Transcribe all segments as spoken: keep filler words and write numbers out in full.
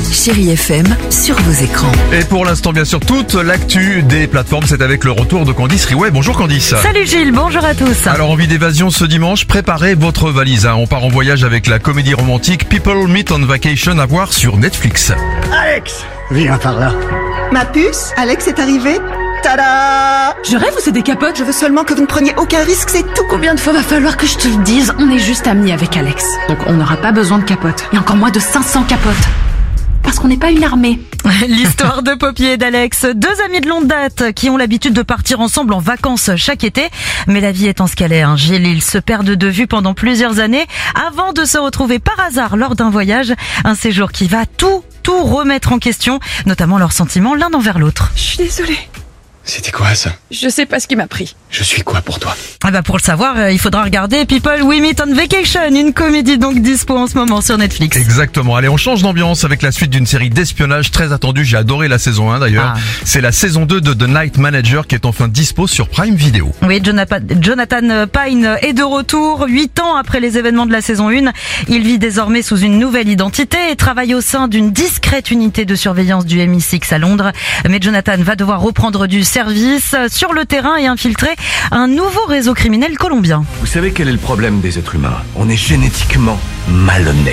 Chérie F M sur vos écrans. Et pour l'instant, bien sûr, toute l'actu des plateformes, c'est avec le retour de Candice Riouet. Bonjour Candice. Salut Gilles, bonjour à tous. Alors, envie d'évasion ce dimanche, préparez votre valise. Hein. On part en voyage avec la comédie romantique People Meet on Vacation à voir sur Netflix. Alex, viens par là. Ma puce, Alex est arrivé. Tada! Je rêve ou c'est des capotes? Je veux seulement que vous ne preniez aucun risque, c'est tout. Combien de fois va falloir que je te le dise? On est juste amis avec Alex. Donc on n'aura pas besoin de capotes. Et encore moins de cinq cents capotes. Parce qu'on n'est pas une armée. L'histoire de Poppy et d'Alex, deux amis de longue date qui ont l'habitude de partir ensemble en vacances chaque été. Mais la vie étant ce qu'elle est, hein, Gilles, ils se perdent de vue pendant plusieurs années avant de se retrouver par hasard lors d'un voyage. Un séjour qui va tout, tout remettre en question, notamment leurs sentiments l'un envers l'autre. Je suis désolée. C'était quoi ça? Je sais pas ce qui m'a pris. Je suis quoi pour toi? Ah bah pour le savoir, euh, il faudra regarder People We Meet on Vacation, une comédie donc dispo en ce moment sur Netflix. Exactement. Allez, on change d'ambiance avec la suite d'une série d'espionnage très attendue. J'ai adoré la saison un d'ailleurs. Ah. C'est la saison deux de The Night Manager qui est enfin dispo sur Prime Video. Oui, Jonathan Jonathan Pine est de retour. Huit ans après les événements de la saison un. Il vit désormais sous une nouvelle identité et travaille au sein d'une discrète unité de surveillance du M I six à Londres. Mais Jonathan va devoir reprendre du service sur le terrain et infiltrer un nouveau réseau criminel colombien. Vous savez quel est le problème des êtres humains? On est génétiquement malhonnête.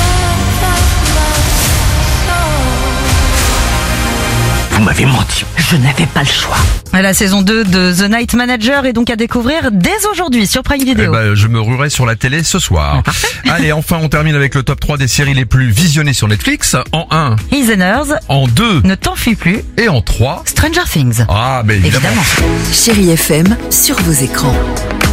Vous m'avez menti. Je n'avais pas le choix. La saison deux de The Night Manager est donc à découvrir dès aujourd'hui sur Prime Eh Video. ben, je me ruerai sur la télé ce soir. Allez, enfin, on termine avec le top trois des séries les plus visionnées sur Netflix. En un, Prisoners, en deux Ne t'enfuis plus, et en trois. Stranger Things. Ah, ben évidemment. Évidemment. Chérie F M sur vos écrans.